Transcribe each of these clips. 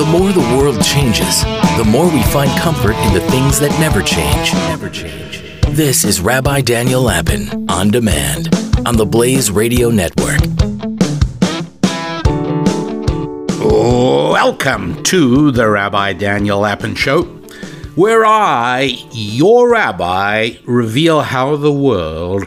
The more the world changes, the more we find comfort in the things that never change. This is Rabbi Daniel Lapin On Demand on the Blaze Radio Network. Welcome to the Rabbi Daniel Lapin Show, where I, your rabbi, reveal how the world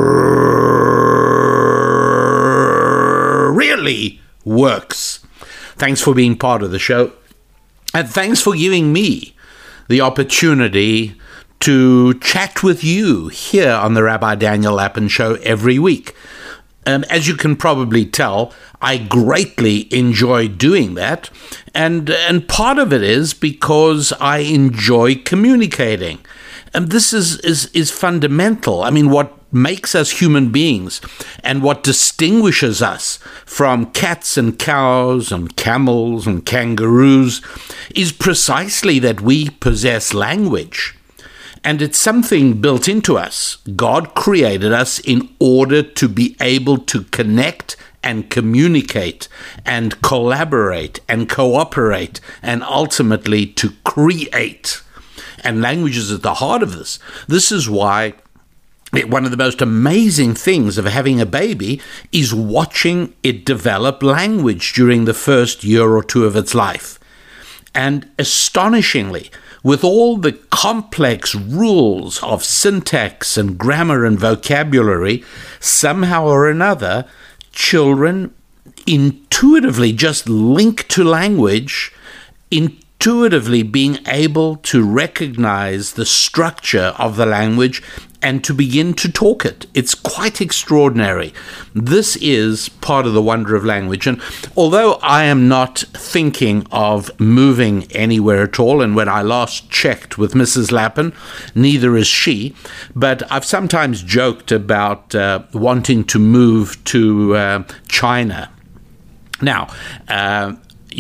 really works. Thanks for being part of the show, and thanks for giving me the opportunity to chat with you here on the Rabbi Daniel Lapin Show every week. As you can probably tell, I greatly enjoy doing that, and part of it is because I enjoy communicating. And this is fundamental. I mean, what makes us human beings and what distinguishes us from cats and cows and camels and kangaroos is precisely that we possess language. And it's something built into us. God created us in order to be able to connect and communicate and collaborate and cooperate and ultimately to create. And language is at the heart of this. This is why one of the most amazing things of having a baby is watching it develop language during the first year or two of its life. And astonishingly, with all the complex rules of syntax and grammar and vocabulary, somehow or another, children intuitively just link to language, intuitively being able to recognize the structure of the language and to begin to talk it. It's quite extraordinary. This is part of the wonder of language. And although I am not thinking of moving anywhere at all, and when I last checked with Mrs. Lapin, neither is she, but I've sometimes joked about wanting to move to China. Now, I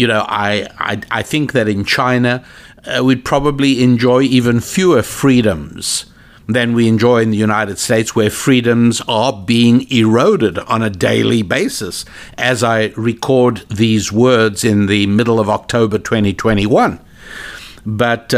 think that in China, we'd probably enjoy even fewer freedoms than we enjoy in the United States, where freedoms are being eroded on a daily basis, as I record these words in the middle of October 2021. But,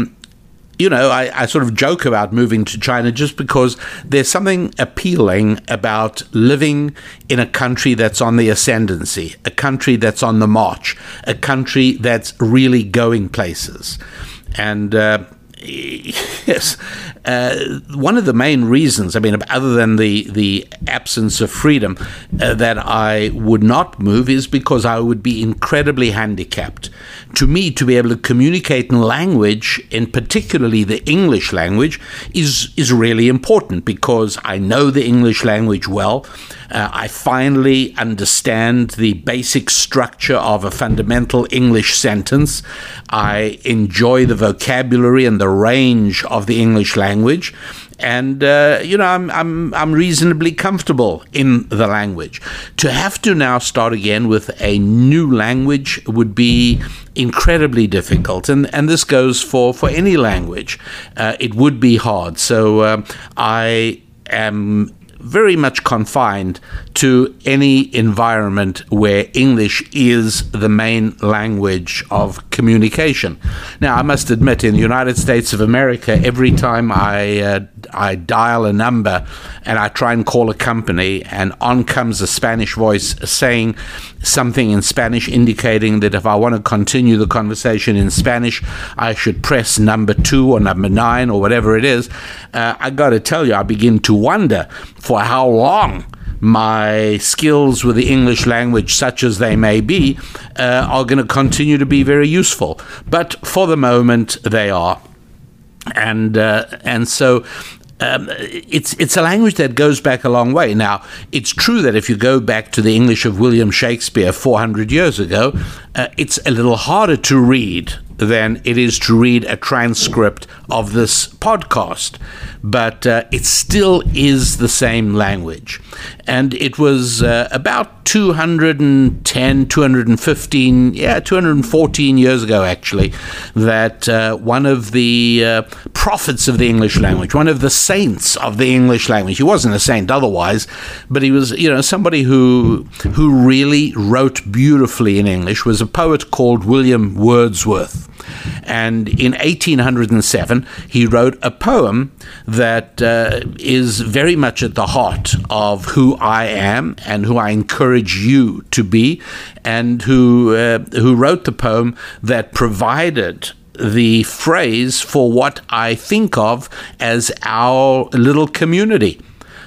I sort of joke about moving to China just because there's something appealing about living in a country that's on the ascendancy, a country that's on the march, a country that's really going places. And yes, one of the main reasons, other than the absence of freedom, that I would not move is because I would be incredibly handicapped. To me, to be able to communicate in language, and particularly the English language, is really important because I know the English language well. I finally understand the basic structure of a fundamental English sentence. I enjoy the vocabulary and the range of the English language. And, I'm reasonably comfortable in the language. To have to now start again with a new language would be incredibly difficult. And this goes for any language. It would be hard. So I am very much confined to any environment where English is the main language of communication. Now, I must admit, in the United States of America, every time I dial a number and I try and call a company, and on comes a Spanish voice saying something in Spanish, indicating that if I want to continue the conversation in Spanish, I should press number 2 or number 9 or whatever it is. I got to tell you, I begin to wonder for how long my skills with the English language, such as they may be, are going to continue to be very useful. But for the moment, they are. And so it's a language that goes back a long way. Now, it's true that if you go back to the English of William Shakespeare 400 years ago, it's a little harder to read than it is to read a transcript of this podcast, but it still is the same language. And it was about 214 years ago, actually, that one of the prophets of the English language, one of the saints of the English language, he wasn't a saint otherwise, but he was, somebody who really wrote beautifully in English, was a poet called William Wordsworth. And in 1807, he wrote a poem that is very much at the heart of who I am and who I encourage you to be, and who wrote the poem that provided the phrase for what I think of as our little community.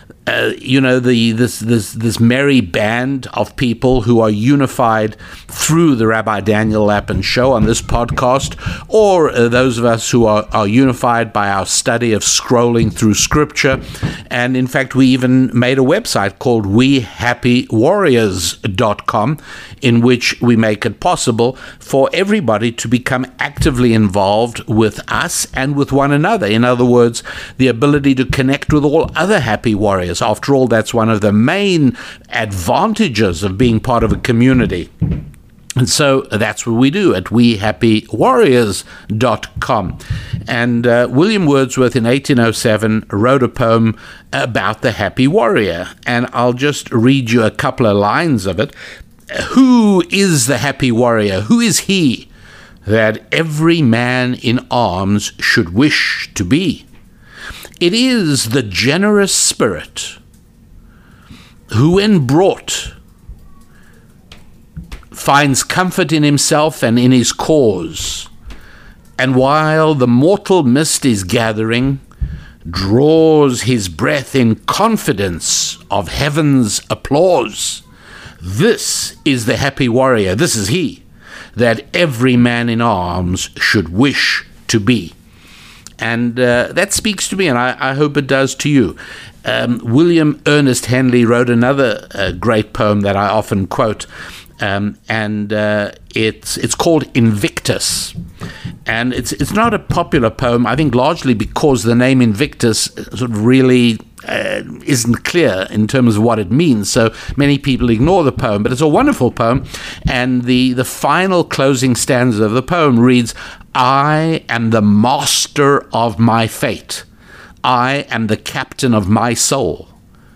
This merry band of people who are unified through the Rabbi Daniel Lapin Show on this podcast, or those of us who are unified by our study of scrolling through Scripture. And in fact, we even made a website called WeHappyWarriors.com, in which we make it possible for everybody to become actively involved with us and with one another. In other words, the ability to connect with all other happy warriors. After all, that's one of the main advantages of being part of a community. And so that's what we do at WeHappyWarriors.com. And William Wordsworth in 1807 wrote a poem about the happy warrior. And I'll just read you a couple of lines of it. Who is the happy warrior? Who is he that every man in arms should wish to be? It is the generous spirit who, when brought, finds comfort in himself and in his cause, and while the mortal mist is gathering, draws his breath in confidence of heaven's applause. This is the happy warrior, this is he, that every man in arms should wish to be. And that speaks to me, and I hope it does to you. William Ernest Henley wrote another great poem that I often quote, and it's called Invictus. And it's not a popular poem, I think largely because the name Invictus sort of really isn't clear in terms of what it means, so many people ignore the poem, but it's a wonderful poem. And the final closing stanza of the poem reads, I am the master of my fate. I am the captain of my soul.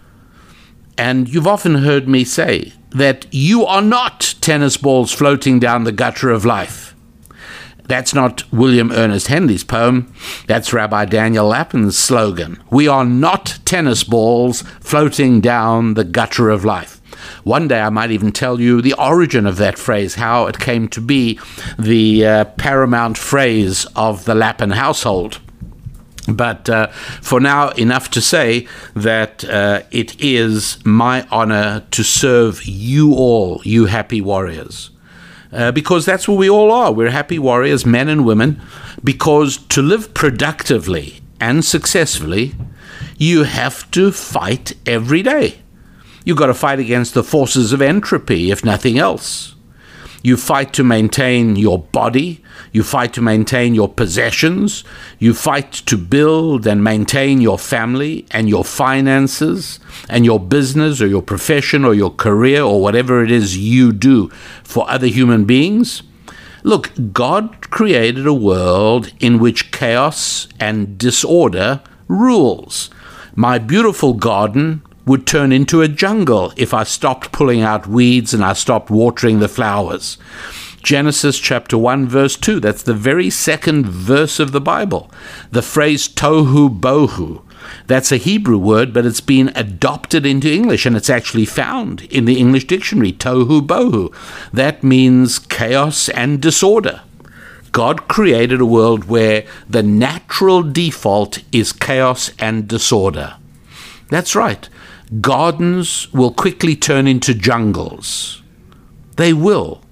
And you've often heard me say that you are not tennis balls floating down the gutter of life. That's not William Ernest Henley's poem. That's Rabbi Daniel Lapin's slogan. We are not tennis balls floating down the gutter of life. One day I might even tell you the origin of that phrase, how it came to be the paramount phrase of the Lapin household. But for now, enough to say that it is my honor to serve you all, you happy warriors. Because that's what we all are. We're happy warriors, men and women, because to live productively and successfully, you have to fight every day. You've got to fight against the forces of entropy, if nothing else. You fight to maintain your body. You fight to maintain your possessions. You fight to build and maintain your family and your finances and your business or your profession or your career or whatever it is you do for other human beings. Look, God created a world in which chaos and disorder rules. My beautiful garden would turn into a jungle if I stopped pulling out weeds and I stopped watering the flowers. Genesis chapter 1 verse 2, that's the very second verse of the Bible. The phrase tohu bohu, that's a Hebrew word, but it's been adopted into English, and it's actually found in the English dictionary, tohu bohu. That means chaos and disorder. God created a world where the natural default is chaos and disorder. That's right. Gardens will quickly turn into jungles. They will.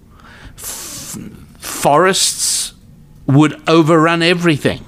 Forests would overrun everything.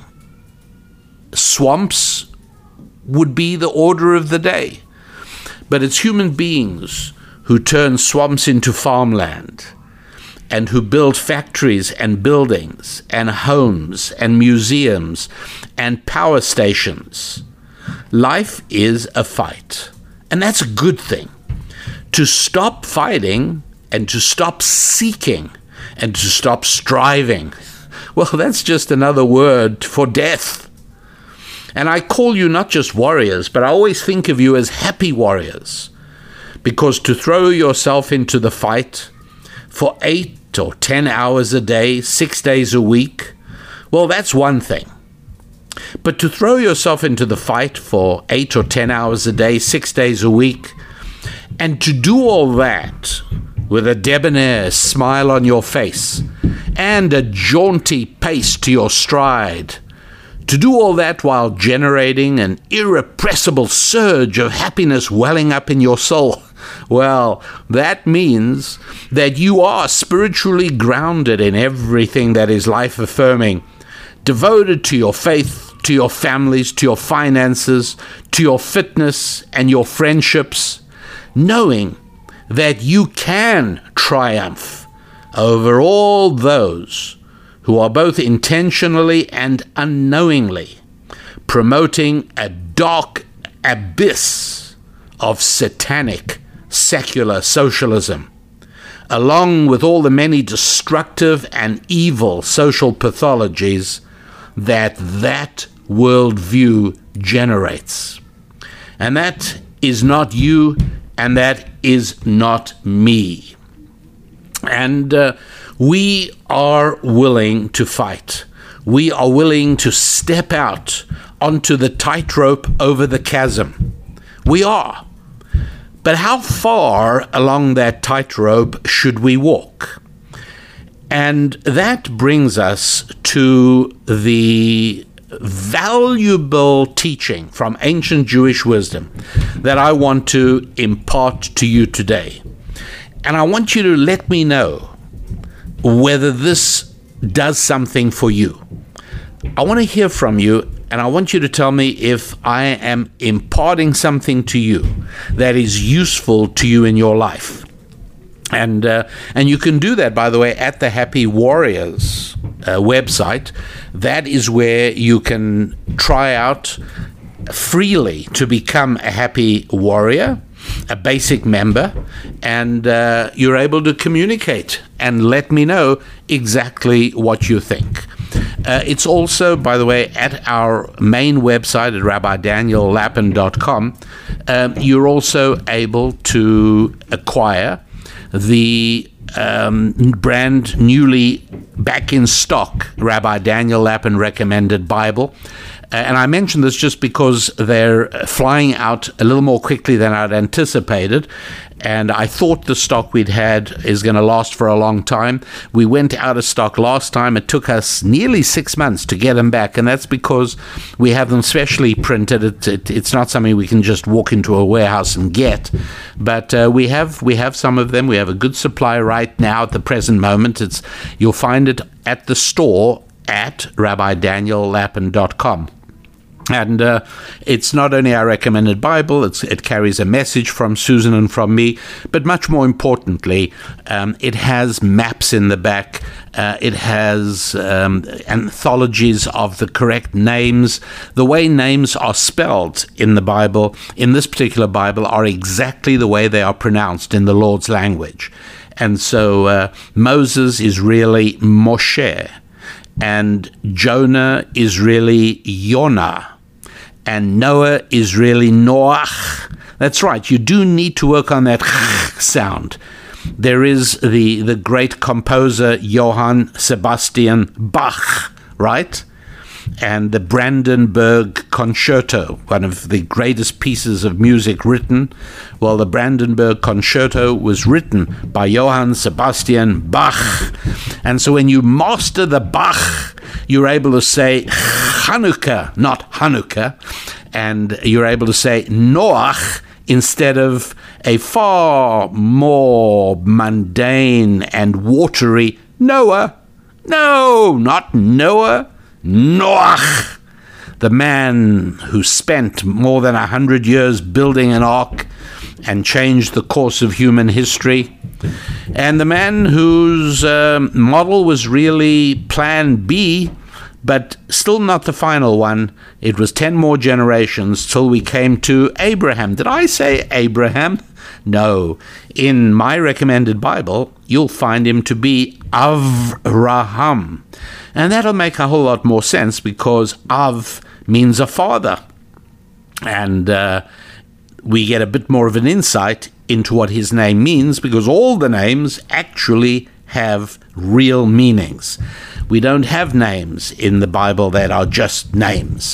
Swamps would be the order of the day. But it's human beings who turn swamps into farmland. and who build factories and buildings and homes and museums and power stations. Life is a fight, and that's a good thing. To stop fighting and to stop seeking and to stop striving, well, that's just another word for death. And I call you not just warriors, but I always think of you as happy warriors, because to throw yourself into the fight for 8 or 10 hours a day, 6 days a week, well, that's one thing. But to throw yourself into the fight for 8 or 10 hours a day, 6 days a week, and to do all that with a debonair smile on your face and a jaunty pace to your stride, to do all that while generating an irrepressible surge of happiness welling up in your soul, well, that means that you are spiritually grounded in everything that is life-affirming, devoted to your faith, to your families, to your finances, to your fitness and your friendships, knowing that you can triumph over all those who are both intentionally and unknowingly promoting a dark abyss of satanic secular socialism, along with all the many destructive and evil social pathologies that worldview generates. And that is not you, and that is not me. And we are willing to fight. We are willing to step out onto the tightrope over the chasm. We are. But how far along that tightrope should we walk? And that brings us to the valuable teaching from ancient Jewish wisdom that I want to impart to you today. And I want you to let me know whether this does something for you. I want to hear from you, and I want you to tell me if I am imparting something to you that is useful to you in your life. And you can do that, by the way, at the Happy Warriors website. That is where you can try out freely to become a Happy Warrior, a basic member, and you're able to communicate and let me know exactly what you think. It's also, by the way, at our main website at rabbidaniellapin.com. You're also able to acquire the brand newly back in stock Rabbi Daniel Lapin Recommended Bible. And I mention this just because they're flying out a little more quickly than I'd anticipated. And I thought the stock we'd had is going to last for a long time. We went out of stock last time. It took us nearly 6 months to get them back. And that's because we have them specially printed. It's not something we can just walk into a warehouse and get. But we have some of them. We have a good supply right now at the present moment. You'll find it at the store at rabbidaniellapin.com. And it's not only our recommended Bible, it carries a message from Susan and from me, but much more importantly, it has maps in the back. It has anthologies of the correct names. The way names are spelled in the Bible, in this particular Bible, are exactly the way they are pronounced in the Lord's language. And so Moses is really Moshe, and Jonah is really Yonah, and Noah is really Noach. That's right, you do need to work on that sound. There is the great composer Johann Sebastian Bach, right? And the Brandenburg Concerto, one of the greatest pieces of music written. Well, the Brandenburg Concerto was written by Johann Sebastian Bach. And so when you master the Bach, you're able to say Hanukkah, not Hanukkah, and you're able to say Noach instead of a far more mundane and watery Noah. No, not Noah. Noach, the man who spent more than 100 years building an ark and changed the course of human history. And the man whose model was really Plan B, but still not the final one. It was 10 more generations till we came to Abraham. Did I say Abraham? No. In my recommended Bible, you'll find him to be Avraham. And that'll make a whole lot more sense because Av means a father. And we get a bit more of an insight into what his name means because all the names actually have real meanings. We don't have names in the Bible that are just names.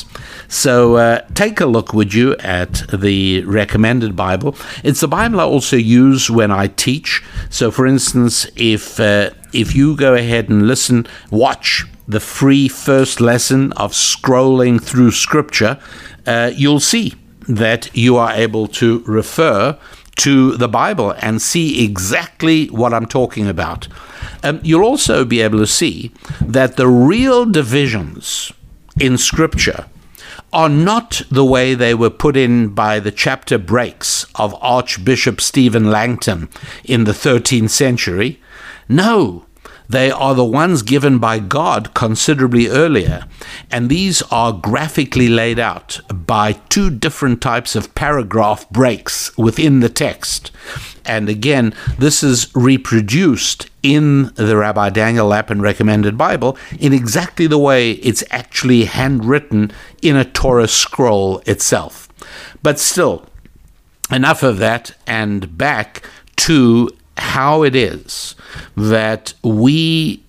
So take a look, would you, at the recommended Bible. It's the Bible I also use when I teach. So, for instance, if you go ahead and watch the free first lesson of scrolling through Scripture, you'll see that you are able to refer to the Bible and see exactly what I'm talking about. You'll also be able to see that the real divisions in Scripture are not the way they were put in by the chapter breaks of Archbishop Stephen Langton in the 13th century. No, they are the ones given by God considerably earlier, and these are graphically laid out by two different types of paragraph breaks within the text. And again, this is reproduced in the Rabbi Daniel Lapin Recommended Bible in exactly the way it's actually handwritten in a Torah scroll itself. But still, enough of that, and back to how it is that we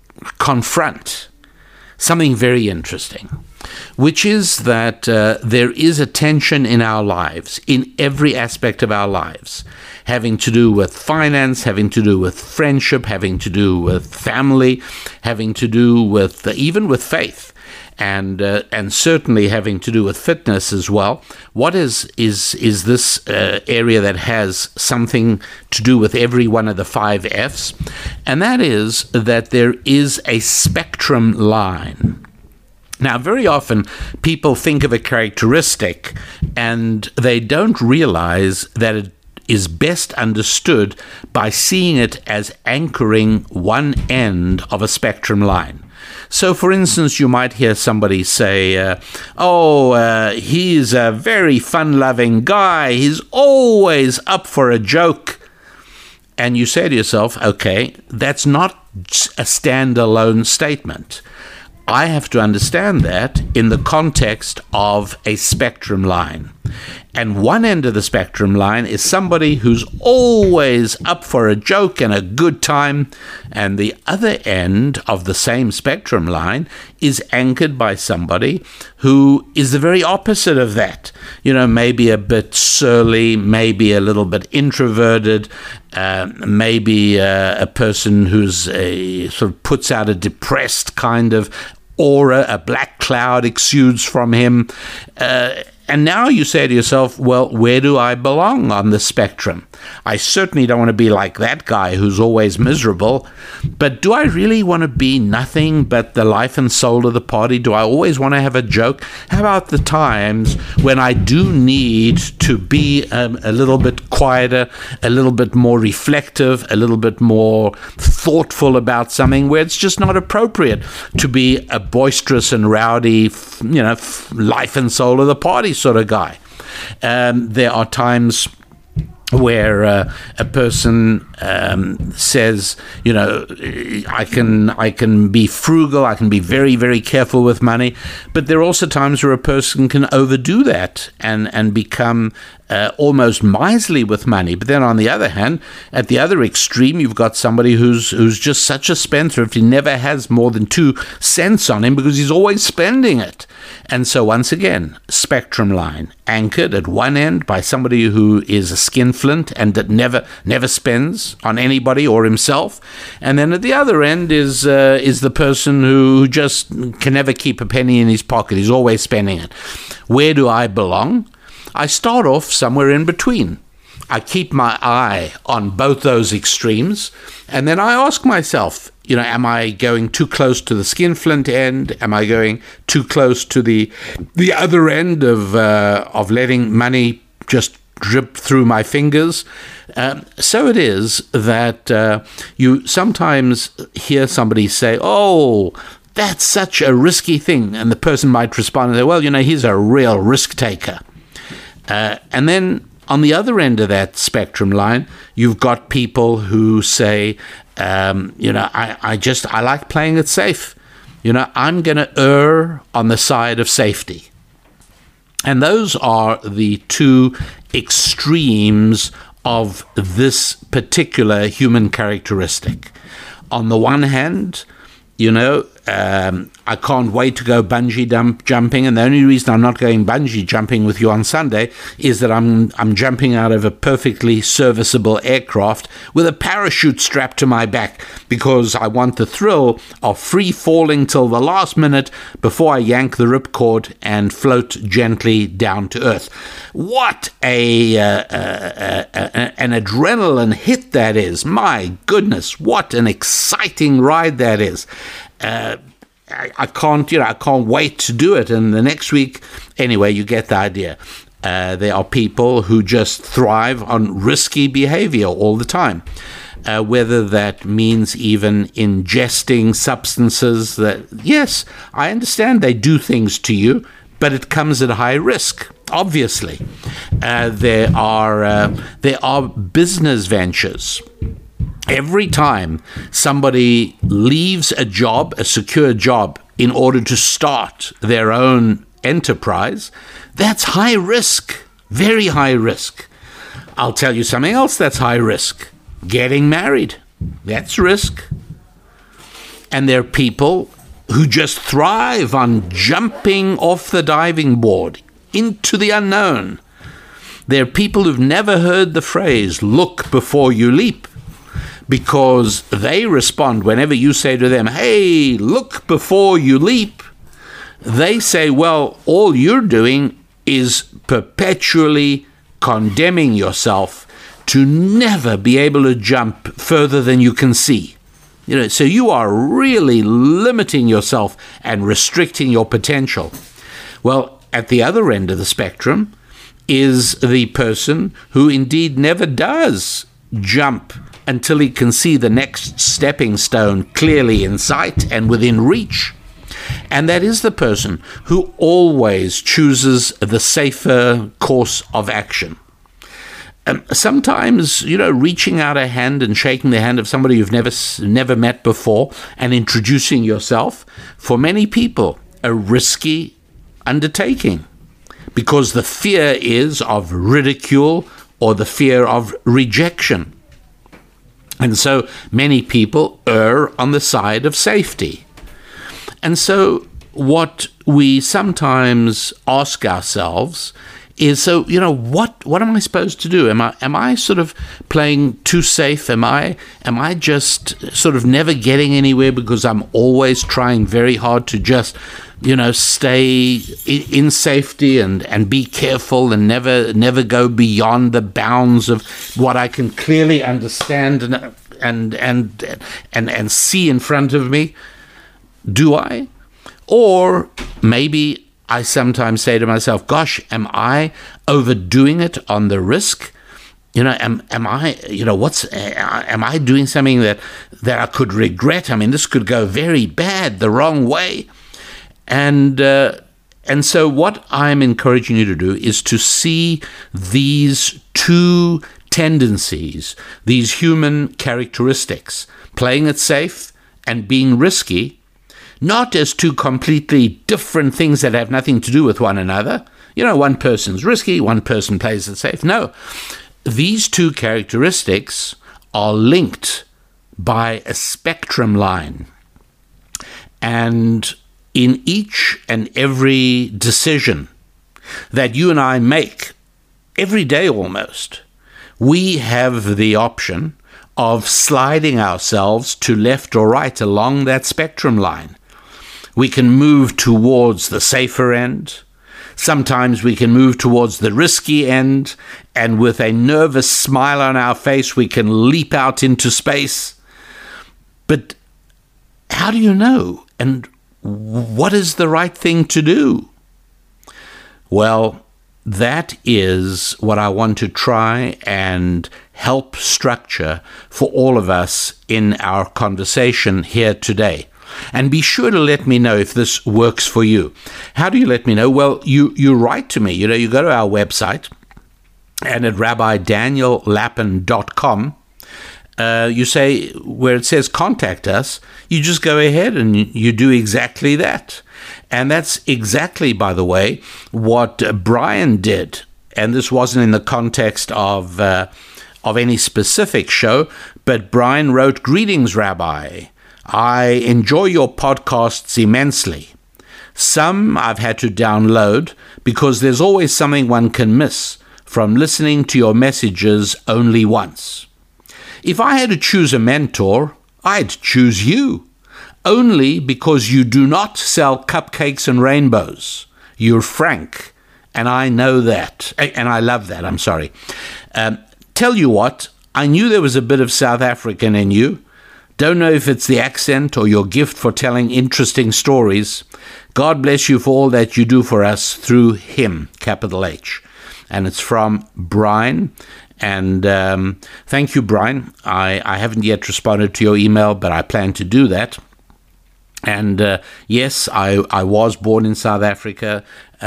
confront something very interesting, which is that there is a tension in our lives, in every aspect of our lives, having to do with finance, having to do with friendship, having to do with family, having to do with even with faith, and certainly having to do with fitness as well. What is this area that has something to do with every one of the 5 F's? And that is that there is a spectrum line. Now, very often people think of a characteristic and they don't realize that it is best understood by seeing it as anchoring one end of a spectrum line. So, for instance, you might hear somebody say, he's a very fun-loving guy. He's always up for a joke. And you say to yourself, okay, that's not a standalone statement. I have to understand that in the context of a spectrum line. And one end of the spectrum line is somebody who's always up for a joke and a good time, and the other end of the same spectrum line is anchored by somebody who is the very opposite of that. You know, maybe a bit surly, maybe a little bit introverted, maybe a person who's sort of puts out a depressed kind of aura, a black cloud exudes from him. And now you say to yourself, well, where do I belong on the spectrum? I certainly don't want to be like that guy who's always miserable, but do I really want to be nothing but the life and soul of the party? Do I always want to have a joke? How about the times when I do need to be a little bit quieter, a little bit more reflective, a little bit more thoughtful about something, where it's just not appropriate to be a boisterous and rowdy, life and soul of the party sort of guy? There are times where a person says, I can be frugal, I can be very, very careful with money, but there are also times where a person can overdo that and become almost miserly with money. But then on the other hand, at the other extreme, you've got somebody who's just such a spendthrift, he never has more than 2 cents on him because he's always spending it. And so once again, spectrum line, anchored at one end by somebody who is a skinflint and that never spends on anybody or himself, and then at the other end is the person who just can never keep a penny in his pocket. He's always spending it. Where do I belong? I start off somewhere in between. I keep my eye on both those extremes, and then I ask myself, am I going too close to the skinflint end? Am I going too close to the other end of letting money just drip through my fingers. So it is that you sometimes hear somebody say, oh, that's such a risky thing. And the person might respond and say, well, he's a real risk taker. And then on the other end of that spectrum line, you've got people who say, I like playing it safe. I'm going to err on the side of safety. And those are the two extremes of this particular human characteristic. On the one hand, I can't wait to go bungee jumping, and the only reason I'm not going bungee jumping with you on Sunday is that I'm jumping out of a perfectly serviceable aircraft with a parachute strapped to my back because I want the thrill of free falling till the last minute before I yank the ripcord and float gently down to earth. What an adrenaline hit that is! My goodness, what an exciting ride that is! I can't wait to do it. And the next week, anyway, you get the idea. There are people who just thrive on risky behavior all the time, whether that means even ingesting substances that, yes, I understand they do things to you, but it comes at high risk. Obviously, there are business ventures. Every time somebody leaves a job, a secure job, in order to start their own enterprise, that's high risk, very high risk. I'll tell you something else that's high risk. Getting married, that's risk. And there are people who just thrive on jumping off the diving board into the unknown. There are people who've never heard the phrase, look before you leap, because they respond whenever you say to them, hey, look before you leap. They say, well, all you're doing is perpetually condemning yourself to never be able to jump further than you can see. So you are really limiting yourself and restricting your potential. Well, at the other end of the spectrum is the person who indeed never does jump until he can see the next stepping stone clearly in sight and within reach. And that is the person who always chooses the safer course of action. Sometimes, reaching out a hand and shaking the hand of somebody you've never met before and introducing yourself, for many people, a risky undertaking, because the fear is of ridicule or the fear of rejection. And so many people err on the side of safety. And so what we sometimes ask ourselves is, what am I supposed to do? Am I sort of playing too safe? Am I just sort of never getting anywhere because I'm always trying very hard to just, stay in safety and be careful and never go beyond the bounds of what I can clearly understand and see in front of me? Do I? Or maybe I sometimes say to myself, gosh, am I overdoing it on the risk? Am I doing something that I could regret? I mean, this could go very bad, the wrong way. And so what I'm encouraging you to do is to see these two tendencies, these human characteristics, playing it safe and being risky, not as two completely different things that have nothing to do with one another. One person's risky, one person plays it safe. No, these two characteristics are linked by a spectrum line. And in each and every decision that you and I make, every day almost, we have the option of sliding ourselves to left or right along that spectrum line. We can move towards the safer end. Sometimes we can move towards the risky end, and with a nervous smile on our face, we can leap out into space. But how do you know? And what is the right thing to do? Well, that is what I want to try and help structure for all of us in our conversation here today. And be sure to let me know if this works for you. How do you let me know? Well, you write to me. You go to our website, and at rabbidaniellapin.com, you say, where it says contact us, you just go ahead and you do exactly that. And that's exactly, by the way, what Brian did. And this wasn't in the context of any specific show, but Brian wrote, "Greetings, Rabbi. I enjoy your podcasts immensely. Some I've had to download because there's always something one can miss from listening to your messages only once. If I had to choose a mentor, I'd choose you, only because you do not sell cupcakes and rainbows. You're frank, and I know that, and I love that, I'm sorry. Tell you what, I knew there was a bit of South African in you. Don't know if it's the accent or your gift for telling interesting stories. God bless you for all that you do for us through him," capital H. And it's from Brian. And thank you, Brian. I haven't yet responded to your email, but I plan to do that. And yes, I was born in South Africa.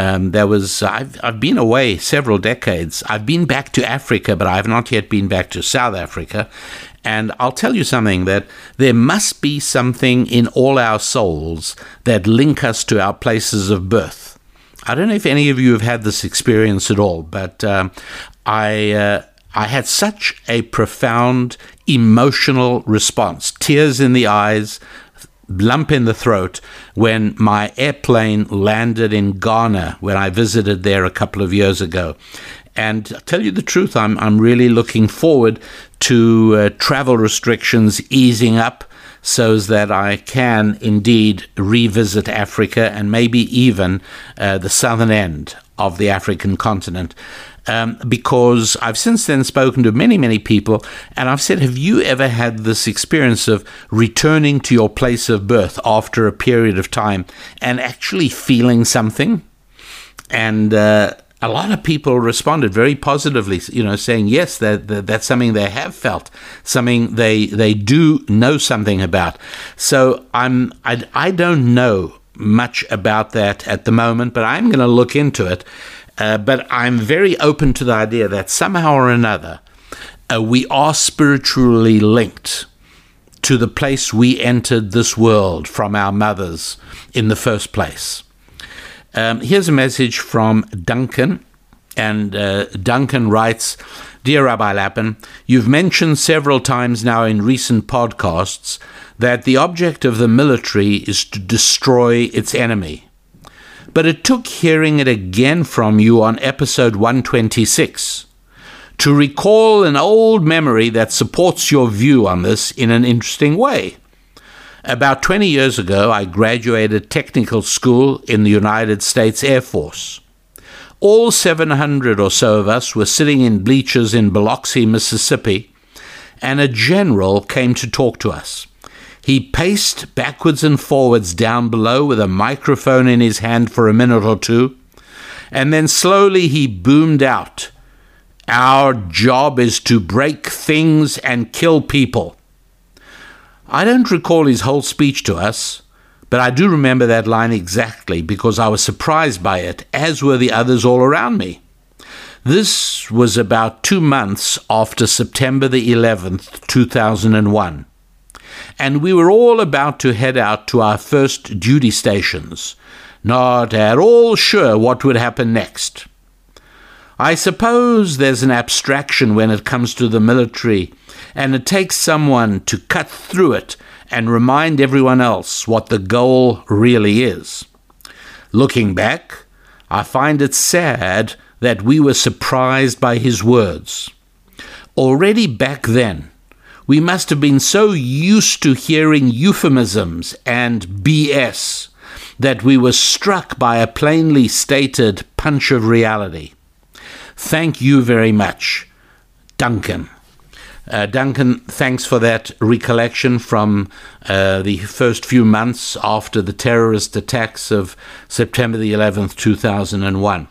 I've been away several decades. I've been back to Africa, but I have not yet been back to South Africa. And I'll tell you something, that there must be something in all our souls that link us to our places of birth. I don't know if any of you have had this experience at all, but I had such a profound emotional response, tears in the eyes, lump in the throat, when my airplane landed in Ghana, when I visited there a couple of years ago. And to tell you the truth, I'm really looking forward to travel restrictions easing up so that I can indeed revisit Africa and maybe even the southern end of the African continent. Because I've since then spoken to many, many people, and I've said, have you ever had this experience of returning to your place of birth after a period of time and actually feeling something? And a lot of people responded very positively, saying, yes, that's something they have felt, something they do know something about. So I don't know much about that at the moment, but I'm going to look into it. But I'm very open to the idea that somehow or another, we are spiritually linked to the place we entered this world from our mothers in the first place. Here's a message from Duncan, and Duncan writes, "Dear Rabbi Lapin, you've mentioned several times now in recent podcasts that the object of the military is to destroy its enemy. But it took hearing it again from you on episode 126 to recall an old memory that supports your view on this in an interesting way. About 20 years ago, I graduated technical school in the United States Air Force. All 700 or so of us were sitting in bleachers in Biloxi, Mississippi, and a general came to talk to us. He paced backwards and forwards down below with a microphone in his hand for a minute or two, and then slowly he boomed out, 'Our job is to break things and kill people.' I don't recall his whole speech to us, but I do remember that line exactly because I was surprised by it, as were the others all around me. This was about 2 months after September the 11th, 2001. And we were all about to head out to our first duty stations, not at all sure what would happen next. I suppose there's an abstraction when it comes to the military, and it takes someone to cut through it and remind everyone else what the goal really is. Looking back, I find it sad that we were surprised by his words. Already back then, we must have been so used to hearing euphemisms and BS that we were struck by a plainly stated punch of reality. Thank you very much, Duncan." Duncan, thanks for that recollection from the first few months after the terrorist attacks of September the 11th, 2001.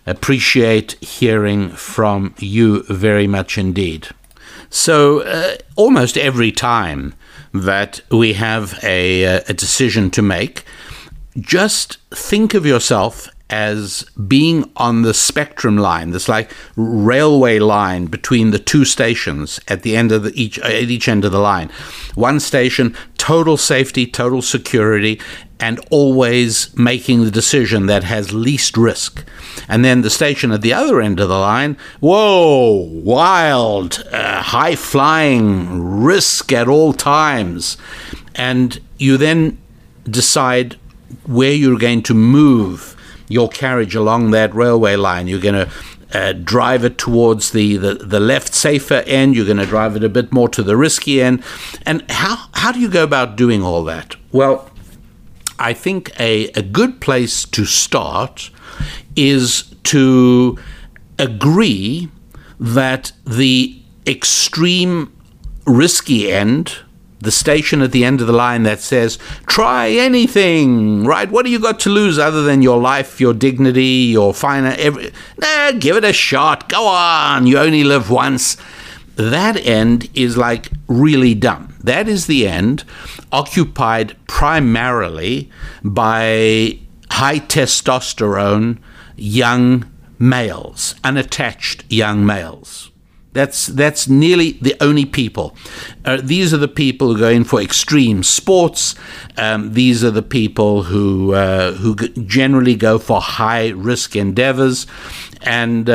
Appreciate hearing from you very much indeed. So almost every time that we have a decision to make, just think of yourself as being on the spectrum line, this like railway line between the two stations at the end of each end of the line. One station, total safety, total security, and always making the decision that has least risk. And then the station at the other end of the line, whoa, wild, high-flying, risk at all times. And you then decide where you're going to move your carriage along that railway line. You're going to drive it towards the left, safer end. You're going to drive it a bit more to the risky end. And how do you go about doing all that? Well, I think a good place to start is to agree that the extreme risky end, the station at the end of the line that says, try anything, right? What do you got to lose other than your life, your dignity, your finance? Give it a shot. Go on. You only live once. That end is like really dumb. That is the end occupied primarily by high testosterone young males, unattached young males. That's nearly the only people. These are the people who go in for extreme sports. These are the people who generally go for high risk endeavors, and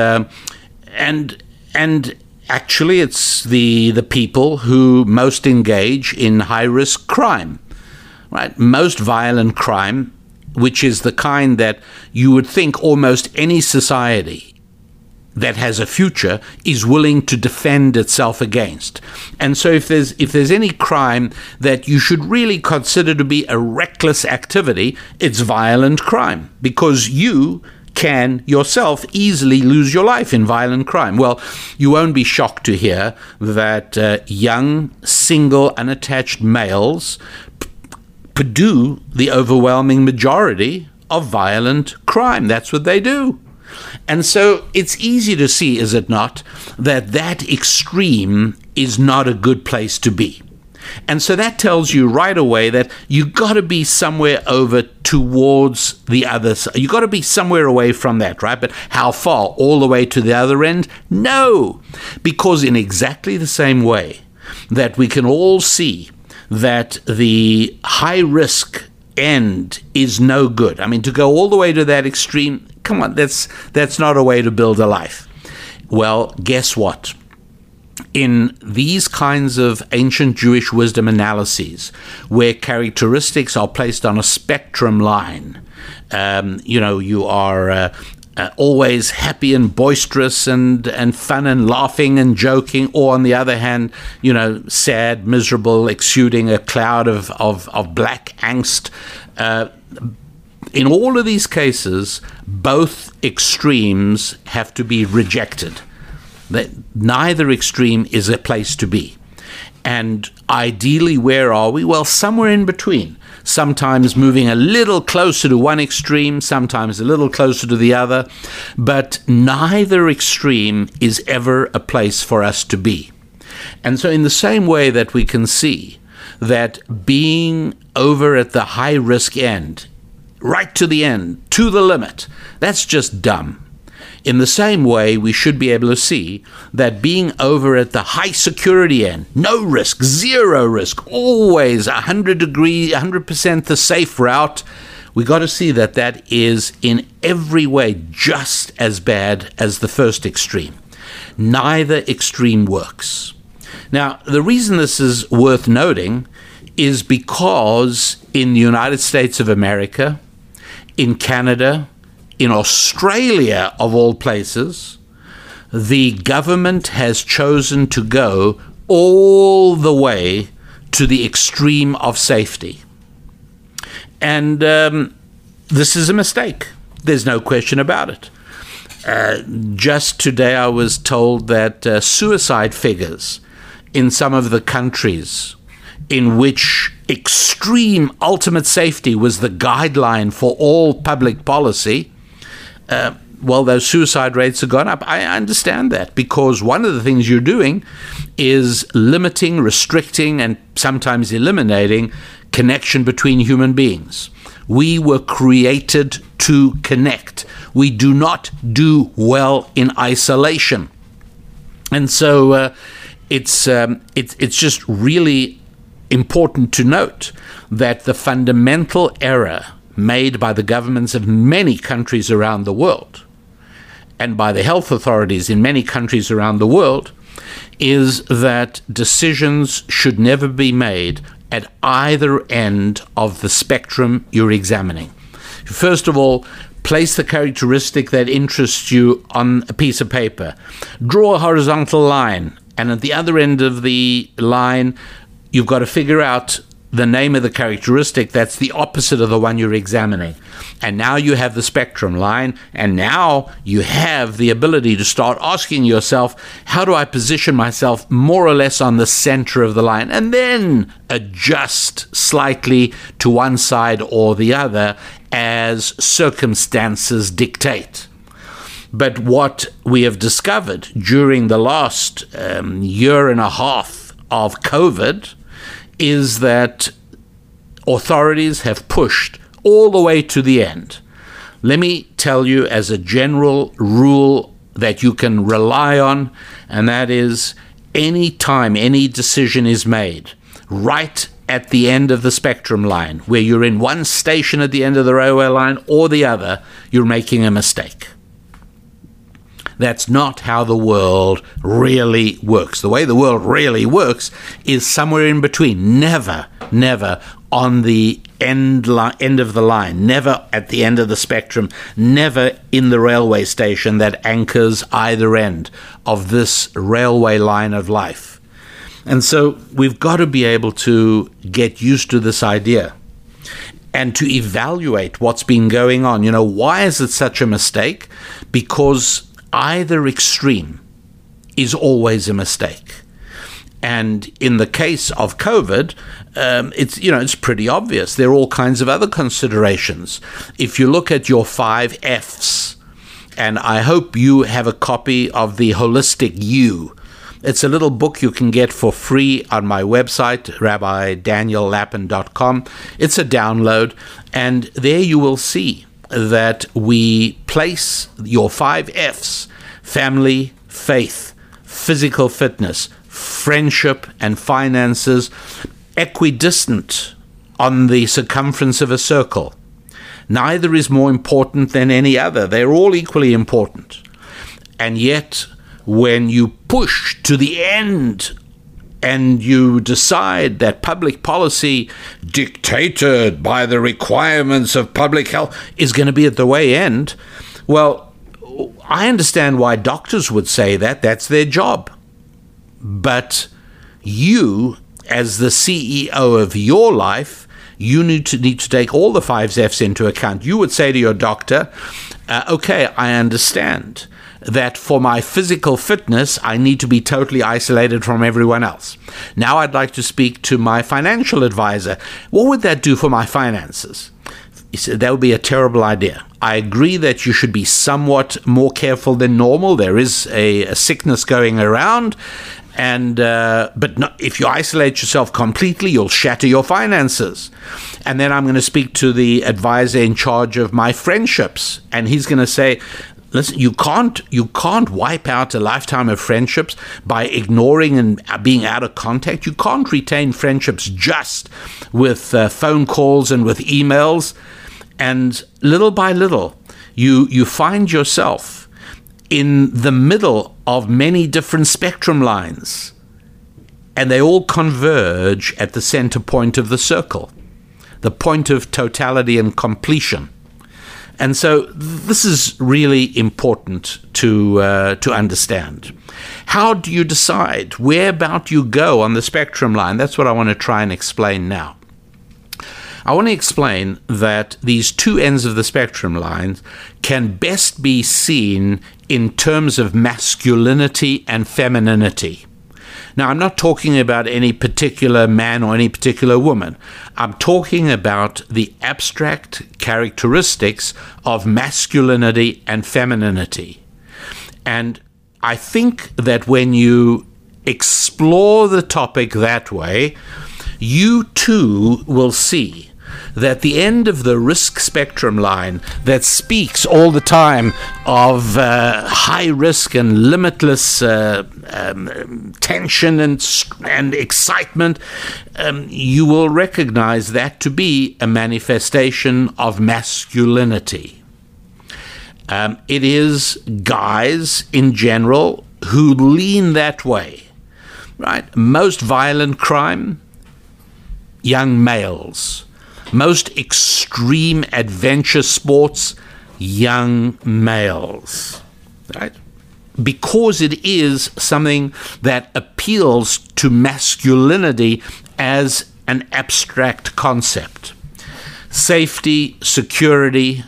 actually, it's the people who most engage in high risk crime, right? Most violent crime, which is the kind that you would think almost any society that has a future is willing to defend itself against. And so if there's any crime that you should really consider to be a reckless activity, it's violent crime, because you can yourself easily lose your life in violent crime. Well, you won't be shocked to hear that young, single, unattached males do the overwhelming majority of violent crime. That's what they do. And so it's easy to see, is it not, that extreme is not a good place to be. And so that tells you right away that you got to be somewhere over towards the other side. You got to be somewhere away from that, right? But how far? All the way to the other end? No, because in exactly the same way that we can all see that the high risk end is no good. I mean, to go all the way to that extreme, come on, that's not a way to build a life. Well, guess what? In these kinds of ancient Jewish wisdom analyses, where characteristics are placed on a spectrum line, you are always happy and boisterous and fun and laughing and joking, or on the other hand, sad, miserable, exuding a cloud of black angst. In all of these cases, both extremes have to be rejected. That neither extreme is a place to be. And ideally, where are we? Well, somewhere in between. Sometimes moving a little closer to one extreme, sometimes a little closer to the other. But neither extreme is ever a place for us to be. And so in the same way that we can see that being over at the high-risk end, right to the end, to the limit, that's just dumb. In the same way, we should be able to see that being over at the high security end, no risk, zero risk, always 100% the safe route, we got to see that is in every way just as bad as the first extreme. Neither extreme works. Now, the reason this is worth noting is because in the United States of America, in Canada, in Australia, of all places, the government has chosen to go all the way to the extreme of safety. And this is a mistake. There's no question about it. Just today I was told that suicide figures in some of the countries in which extreme ultimate safety was the guideline for all public policy, well, those suicide rates have gone up. I understand that, because one of the things you're doing is limiting, restricting, and sometimes eliminating connection between human beings. We were created to connect. We do not do well in isolation. And so it's just really important to note that the fundamental error made by the governments of many countries around the world and by the health authorities in many countries around the world is that decisions should never be made at either end of the spectrum you're examining. First of all, place the characteristic that interests you on a piece of paper. Draw a horizontal line, and at the other end of the line, you've got to figure out the name of the characteristic that's the opposite of the one you're examining. And now you have the spectrum line, and now you have the ability to start asking yourself, how do I position myself more or less on the center of the line, and then adjust slightly to one side or the other as circumstances dictate. But what we have discovered during the last year and a half of COVID is that authorities have pushed all the way to the end. Let me tell you as a general rule that you can rely on, and that is any time any decision is made right at the end of the spectrum line, where you're in one station at the end of the railway line or the other, you're making a mistake. That's not how the world really works. The way the world really works is somewhere in between. Never on the end of the line, never at the end of the spectrum, never in the railway station that anchors either end of this railway line of life. And so we've got to be able to get used to this idea and to evaluate what's been going on. Why is it such a mistake? Because either extreme is always a mistake. And in the case of COVID, it's pretty obvious. There are all kinds of other considerations. If you look at your 5 F's, and I hope you have a copy of the Holistic You. It's a little book you can get for free on my website, RabbiDanielLapin.com. It's a download, and there you will see that we place your 5 F's, family, faith, physical fitness, friendship, and finances, equidistant on the circumference of a circle. Neither is more important than any other. They're all equally important. And yet, when you push to the end and you decide that public policy dictated by the requirements of public health is going to be at the way end, well, I understand why doctors would say that. That's their job. But you, as the CEO of your life, you need to take all the 5 F's into account. You would say to your doctor, okay, I understand that for my physical fitness, I need to be totally isolated from everyone else. Now I'd like to speak to my financial advisor. What would that do for my finances? He said, that would be a terrible idea. I agree that you should be somewhat more careful than normal. There is a sickness going around, but not, if you isolate yourself completely, you'll shatter your finances. And then I'm going to speak to the advisor in charge of my friendships, and he's going to say, listen, you can't wipe out a lifetime of friendships by ignoring and being out of contact. You can't retain friendships just with phone calls and with emails. And little by little, you find yourself in the middle of many different spectrum lines, and they all converge at the center point of the circle, the point of totality and completion. And so this is really important to understand. How do you decide where about you go on the spectrum line? That's what I want to try and explain now. I want to explain that these two ends of the spectrum lines can best be seen in terms of masculinity and femininity. Now, I'm not talking about any particular man or any particular woman. I'm talking about the abstract characteristics of masculinity and femininity. And I think that when you explore the topic that way, you too will see that the end of the risk spectrum line that speaks all the time of high risk and limitless tension and excitement, you will recognize that to be a manifestation of masculinity. It is guys in general who lean that way, right? Most violent crime, young males. Most extreme adventure sports, young males, right? Because it is something that appeals to masculinity as an abstract concept. Safety, security,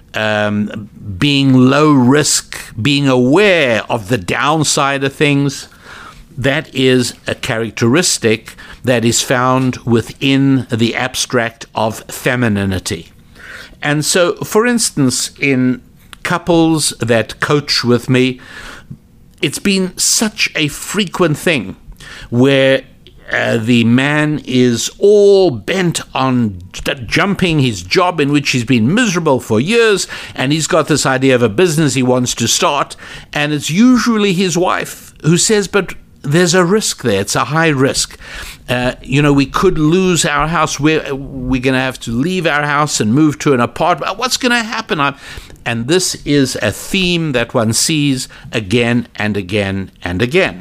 being low risk, being aware of the downside of things, that is a characteristic that is found within the abstract of femininity. And so, for instance, in couples that coach with me, it's been such a frequent thing where the man is all bent on jumping his job in which he's been miserable for years, and he's got this idea of a business he wants to start, and it's usually his wife who says, but there's a risk there. It's a high risk. We could lose our house. We're going to have to leave our house and move to an apartment. What's going to happen? And this is a theme that one sees again and again and again.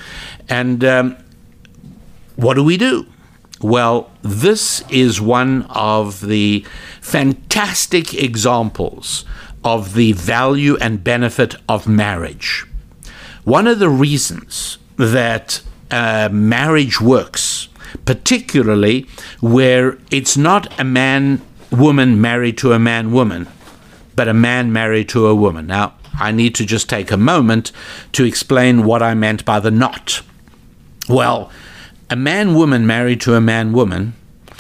And what do we do? Well, this is one of the fantastic examples of the value and benefit of marriage. One of the reasons that marriage works, particularly where it's not a man-woman married to a man-woman, but a man married to a woman. Now, I need to just take a moment to explain what I meant by the not. Well, a man-woman married to a man-woman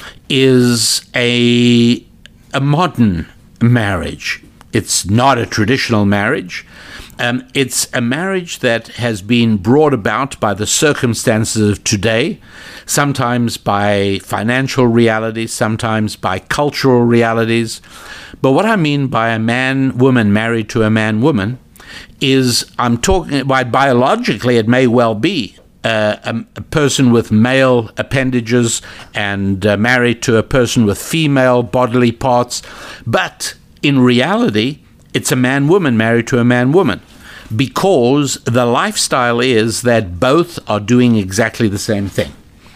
is a modern marriage. It's not a traditional marriage. It's a marriage that has been brought about by the circumstances of today, sometimes by financial realities, sometimes by cultural realities. But what I mean by a man-woman married to a man-woman is I'm talking about biologically, it may well be a person with male appendages and married to a person with female bodily parts. But in reality, it's a man-woman married to a man-woman, because the lifestyle is that both are doing exactly the same thing.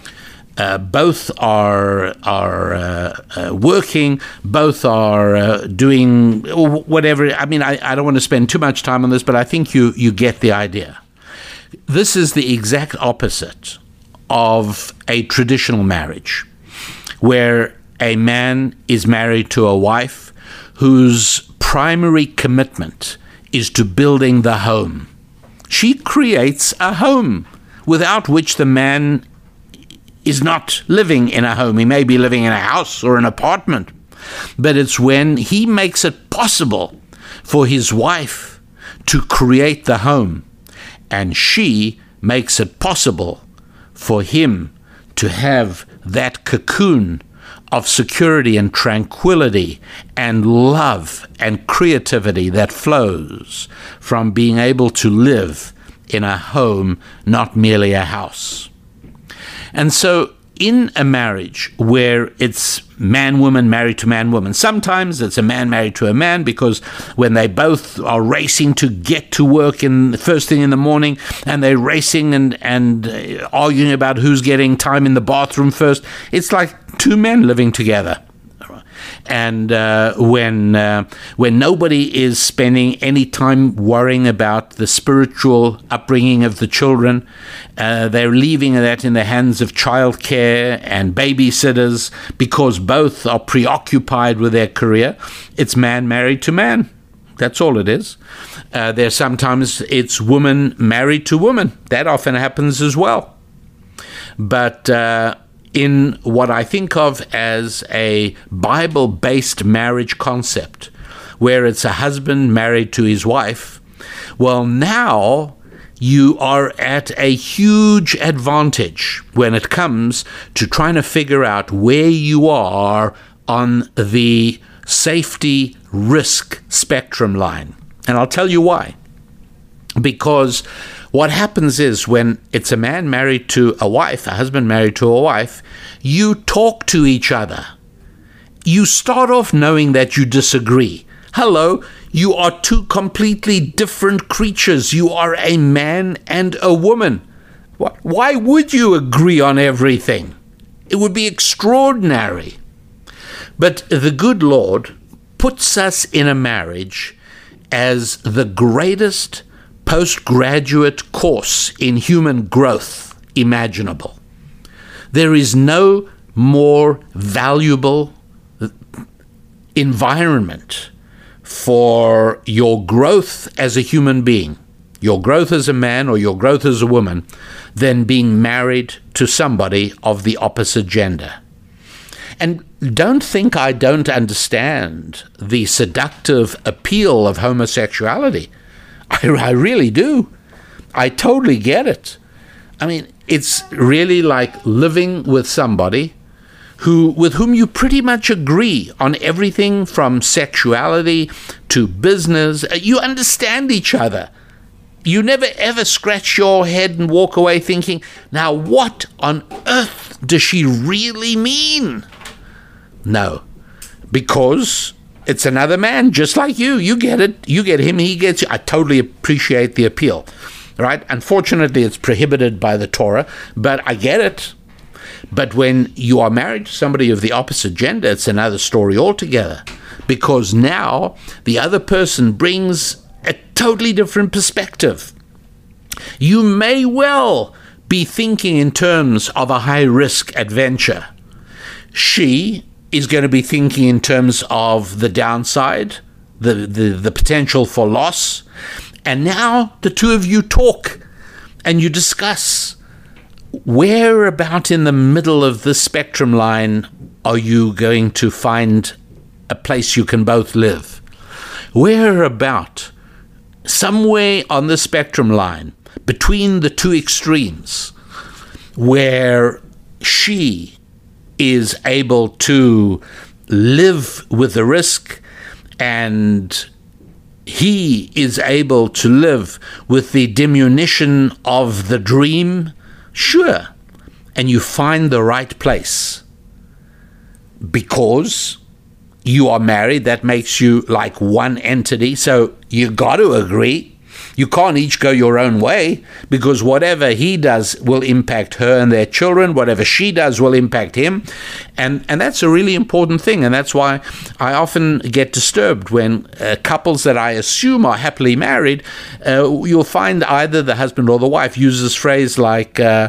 Both are working, both are doing whatever. I mean, I don't want to spend too much time on this, but I think you get the idea. This is the exact opposite of a traditional marriage, where a man is married to a wife whose primary commitment is to building the home. She creates a home, without which the man is not living in a home. He may be living in a house or an apartment, but it's when he makes it possible for his wife to create the home, and she makes it possible for him to have that cocoon of security and tranquility and love and creativity that flows from being able to live in a home, not merely a house. And so in a marriage where it's man-woman married to man-woman, sometimes it's a man married to a man, because when they both are racing to get to work in the first thing in the morning, and they're racing and arguing about who's getting time in the bathroom first, it's like two men living together. And when nobody is spending any time worrying about the spiritual upbringing of the children, they're leaving that in the hands of childcare and babysitters, because both are preoccupied with their career. It's man married to man. That's all it is. Sometimes it's woman married to woman. That often happens as well. but in what I think of as a Bible-based marriage concept, where it's a husband married to his wife, well, now you are at a huge advantage when it comes to trying to figure out where you are on the safety risk spectrum line. And I'll tell you why. Because what happens is when it's a man married to a wife, a husband married to a wife, you talk to each other. You start off knowing that you disagree. Hello, you are two completely different creatures. You are a man and a woman. Why would you agree on everything? It would be extraordinary. But the good Lord puts us in a marriage as the greatest postgraduate course in human growth imaginable. There is no more valuable environment for your growth as a human being, your growth as a man or your growth as a woman, than being married to somebody of the opposite gender. And don't think I don't understand the seductive appeal of homosexuality. I really do. I totally get it. I mean, it's really like living with somebody with whom you pretty much agree on everything from sexuality to business. You understand each other. You never ever scratch your head and walk away thinking, now what on earth does she really mean? No, because it's another man just like you. You get it. You get him. He gets you. I totally appreciate the appeal, right? Unfortunately, it's prohibited by the Torah, but I get it. But when you are married to somebody of the opposite gender, it's another story altogether, because now the other person brings a totally different perspective. You may well be thinking in terms of a high-risk adventure. She is going to be thinking in terms of the downside, the potential for loss. And now the two of you talk and you discuss, where about in the middle of this spectrum line are you going to find a place you can both live? Where about, somewhere on the spectrum line, between the two extremes, where she is able to live with the risk and he is able to live with the diminution of the dream, sure, and you find the right place. Because you are married, that makes you like one entity, so you got to agree. You can't each go your own way, because whatever he does will impact her and their children. Whatever she does will impact him. And that's a really important thing. And that's why I often get disturbed when couples that I assume are happily married, you'll find either the husband or the wife uses phrase like, I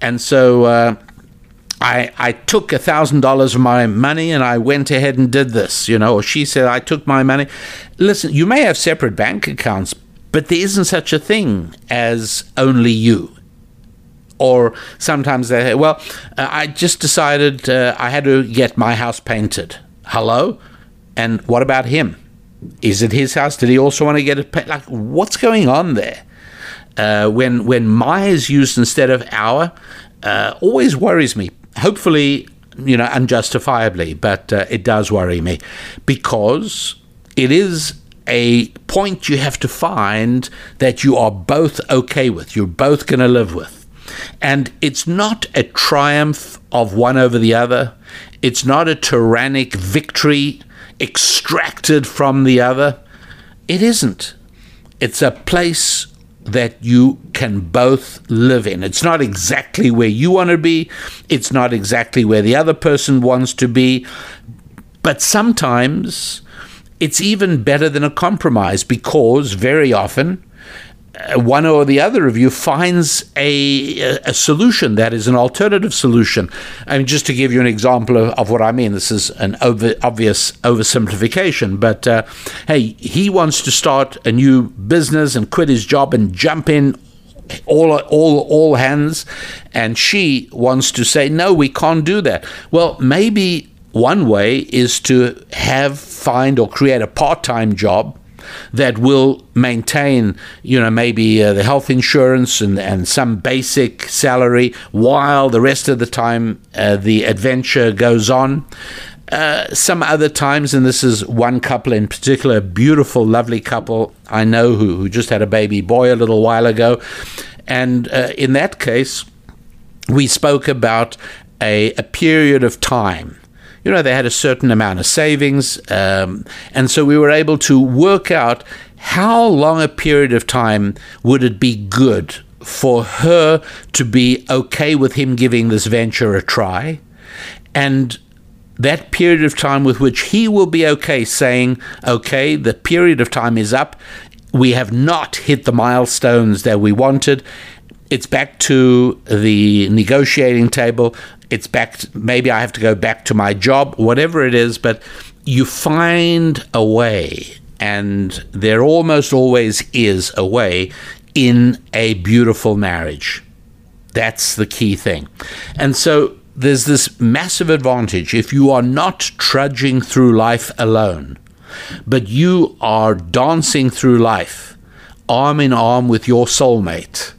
took $1,000 of my money and I went ahead and did this, or she said, I took my money. Listen, you may have separate bank accounts, but there isn't such a thing as only you. Or sometimes they say, well, I just decided I had to get my house painted. Hello? And what about him? Is it his house? Did he also want to get it painted? Like, what's going on there? When my is used instead of our, always worries me. Hopefully, unjustifiably, but it does worry me, because it is a point you have to find that you are both okay with, you're both going to live with. And it's not a triumph of one over the other. It's not a tyrannic victory extracted from the other. It isn't. It's a place that you can both live in. It's not exactly where you want to be. It's not exactly where the other person wants to be. But sometimes it's even better than a compromise, because very often one or the other of you finds a solution that is an alternative solution. I mean, just to give you an example of what I mean, this is an obvious oversimplification, but hey, he wants to start a new business and quit his job and jump in all hands, and she wants to say, no, we can't do that. Well, maybe one way is to find or create a part-time job that will maintain, maybe the health insurance and some basic salary while the rest of the time the adventure goes on. Some other times, and this is one couple in particular, a beautiful, lovely couple I know who just had a baby boy a little while ago. And in that case, we spoke about a period of time. They had a certain amount of savings, and so we were able to work out how long a period of time would it be good for her to be okay with him giving this venture a try, and that period of time with which he will be okay saying, okay, the period of time is up, we have not hit the milestones that we wanted, it's back to the negotiating table, it's back, maybe I have to go back to my job, whatever it is, but you find a way, and there almost always is a way in a beautiful marriage. That's the key thing. And so there's this massive advantage if you are not trudging through life alone, but you are dancing through life arm in arm with your soulmate.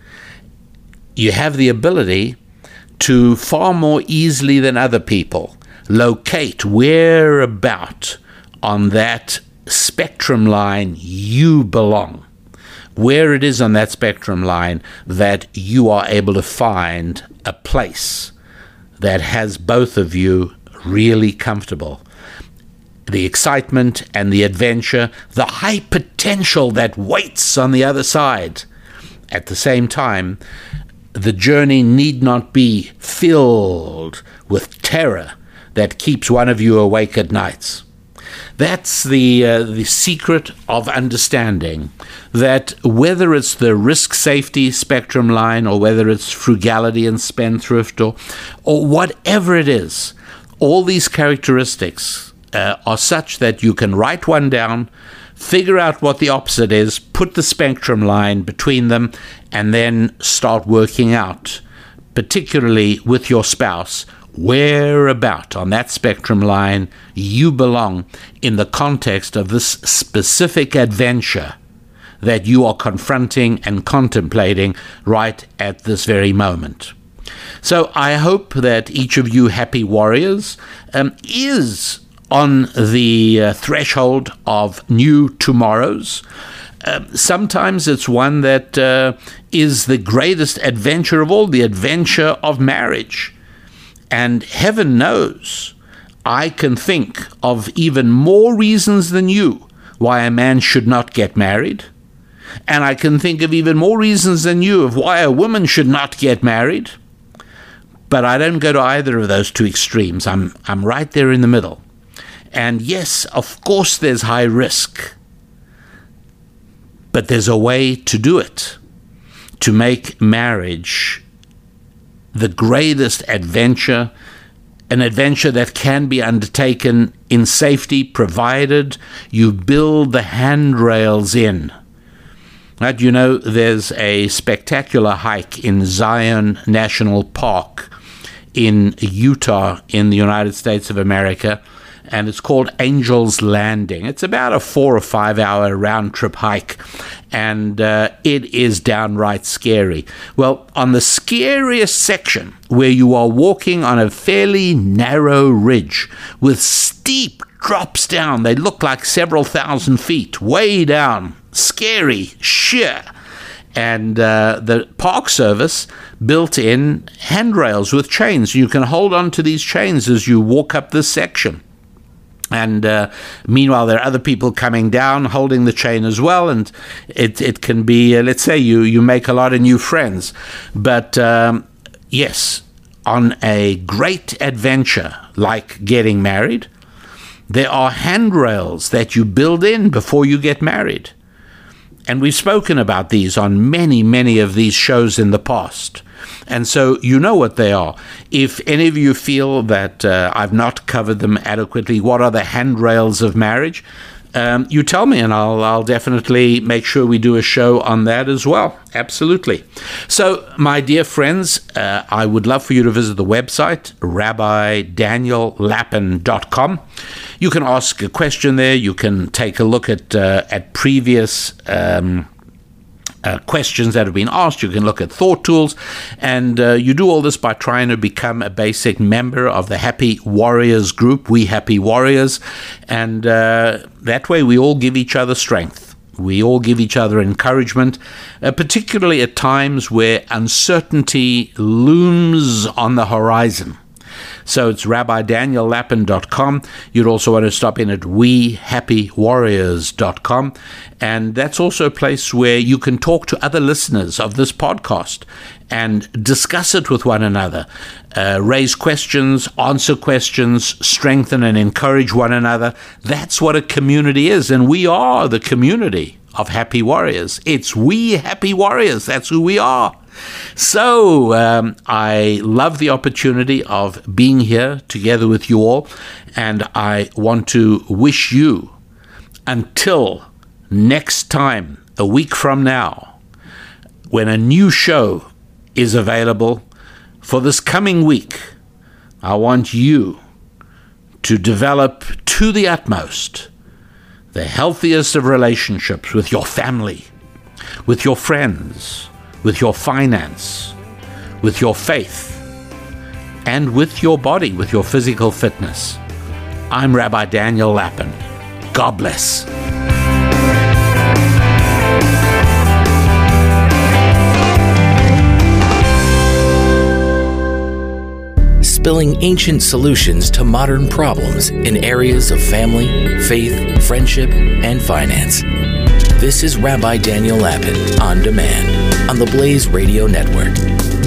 You have the ability to far more easily than other people locate whereabout on that spectrum line you belong, where it is on that spectrum line that you are able to find a place that has both of you really comfortable. The excitement and the adventure, the high potential that waits on the other side. At the same time, the journey need not be filled with terror that keeps one of you awake at nights. That's the secret of understanding that whether it's the risk-safety spectrum line or whether it's frugality and spendthrift or whatever it is, all these characteristics are such that you can write one down, figure out what the opposite is, put the spectrum line between them, and then start working out, particularly with your spouse, whereabout on that spectrum line you belong in the context of this specific adventure that you are confronting and contemplating right at this very moment. So I hope that each of you happy warriors is on the threshold of new tomorrows. Sometimes it's one that is the greatest adventure of all, the adventure of marriage. And heaven knows, I can think of even more reasons than you why a man should not get married. And I can think of even more reasons than you of why a woman should not get married. But I don't go to either of those two extremes. I'm right there in the middle. And yes, of course there's high risk. But there's a way to do it, to make marriage the greatest adventure, an adventure that can be undertaken in safety, provided you build the handrails in. Right, there's a spectacular hike in Zion National Park in Utah in the United States of America, and it's called Angel's Landing. It's about a 4 or 5 hour round-trip hike, and it is downright scary. Well, on the scariest section, where you are walking on a fairly narrow ridge with steep drops down, they look like several thousand feet, way down, scary, sheer. And the Park Service built in handrails with chains. You can hold on to these chains as you walk up this section. And meanwhile, there are other people coming down, holding the chain as well. And it can be, let's say, you make a lot of new friends. But yes, on a great adventure like getting married, there are handrails that you build in before you get married. And we've spoken about these on many, many of these shows in the past. And so you know what they are. If any of you feel that I've not covered them adequately, what are the handrails of marriage? you tell me, and I'll definitely make sure we do a show on that as well. Absolutely. So, my dear friends, I would love for you to visit the website, RabbiDanielLapin.com. You can ask a question there. You can take a look at previous questions that have been asked. You can look at thought tools, and you do all this by trying to become a basic member of the Happy Warriors group, We Happy Warriors, and that way we all give each other strength. We all give each other encouragement, particularly at times where uncertainty looms on the horizon. So it's RabbiDanielLapin.com. You'd also want to stop in at WeHappyWarriors.com. And that's also a place where you can talk to other listeners of this podcast and discuss it with one another, raise questions, answer questions, strengthen and encourage one another. That's what a community is, and we are the community of Happy Warriors. It's We Happy Warriors. That's who we are. So I love the opportunity of being here together with you all, and I want to wish you, until next time, a week from now, when a new show is available for this coming week, I want you to develop to the utmost the healthiest of relationships with your family, with your friends, with your finance, with your faith, and with your body, with your physical fitness. I'm Rabbi Daniel Lapin. God bless. Spilling ancient solutions to modern problems in areas of family, faith, friendship, and finance. This is Rabbi Daniel Lapin On Demand on the Blaze Radio Network.